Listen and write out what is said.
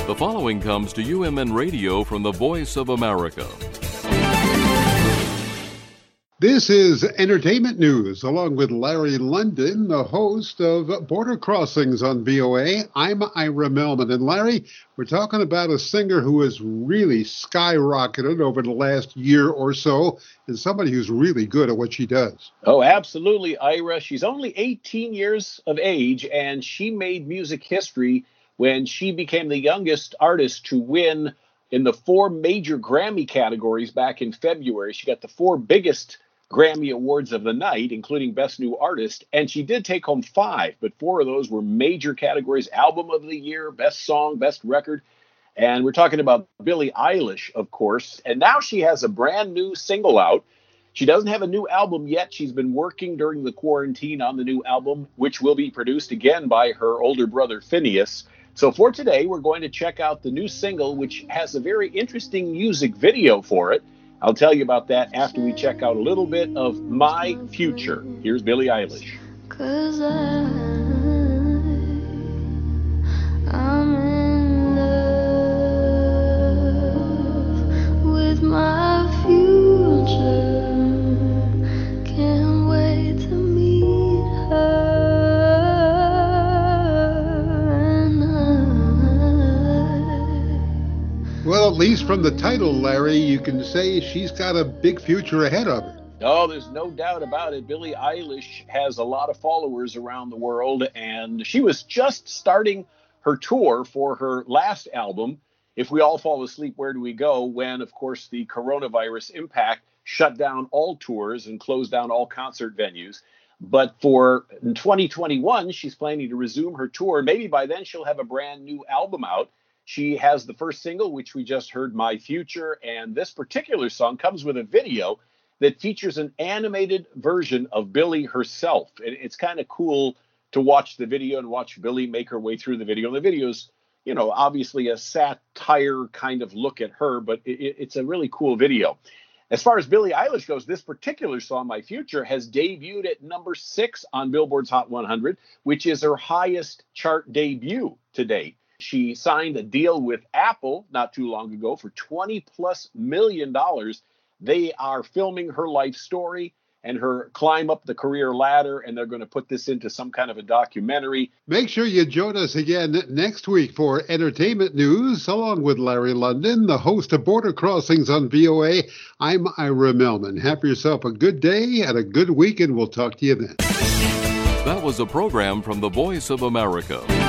The following comes to UMN Radio from the Voice of America. This is Entertainment News, along with Larry London, the host of Border Crossings on VOA. I'm Ira Melman. And Larry, we're talking about a singer who has really skyrocketed over the last year or so, and somebody who's really good at what she does. Oh, absolutely, Ira. She's only 18 years of age, and she made music history when she became the youngest artist to win in the 4 major Grammy categories back in February. She got the 4 biggest Grammy Awards of the night, including Best New Artist, and she did take home 5, but 4 of those were major categories: Album of the Year, Best Song, Best Record. And we're talking about Billie Eilish, of course, and now she has a brand new single out. She doesn't have a new album yet. She's been working during the quarantine on the new album, which will be produced again by her older brother, Phineas. So for today, we're going to check out the new single, which has a very interesting music video for it. I'll tell you about that after we check out a little bit of My Future. Here's Billie Eilish. 'Cause I'm in love with my future. Can't wait to meet her. Well, at least from the title, Larry, you can say she's got a big future ahead of her. Oh, there's no doubt about it. Billie Eilish has a lot of followers around the world, and she was just starting her tour for her last album, If We All Fall Asleep, Where Do We Go?, when, of course, the coronavirus impact shut down all tours and closed down all concert venues. But for 2021, she's planning to resume her tour. Maybe by then she'll have a brand new album out. She has the first single, which we just heard, My Future, and this particular song comes with a video that features an animated version of Billie herself. And it's kind of cool to watch the video and watch Billie make her way through the video. And the video's, you know, obviously a satire kind of look at her, but it's a really cool video. As far as Billie Eilish goes, this particular song, My Future, has debuted at number 6 on Billboard's Hot 100, which is her highest chart debut to date. She signed a deal with Apple not too long ago for $20+ million. They are filming her life story and her climb up the career ladder, and they're going to put this into some kind of a documentary. Make sure you join us again next week for Entertainment News, along with Larry London, the host of Border Crossings on VOA. I'm Ira Melman. Have yourself a good day and a good week, and we'll talk to you then. That was a program from the Voice of America.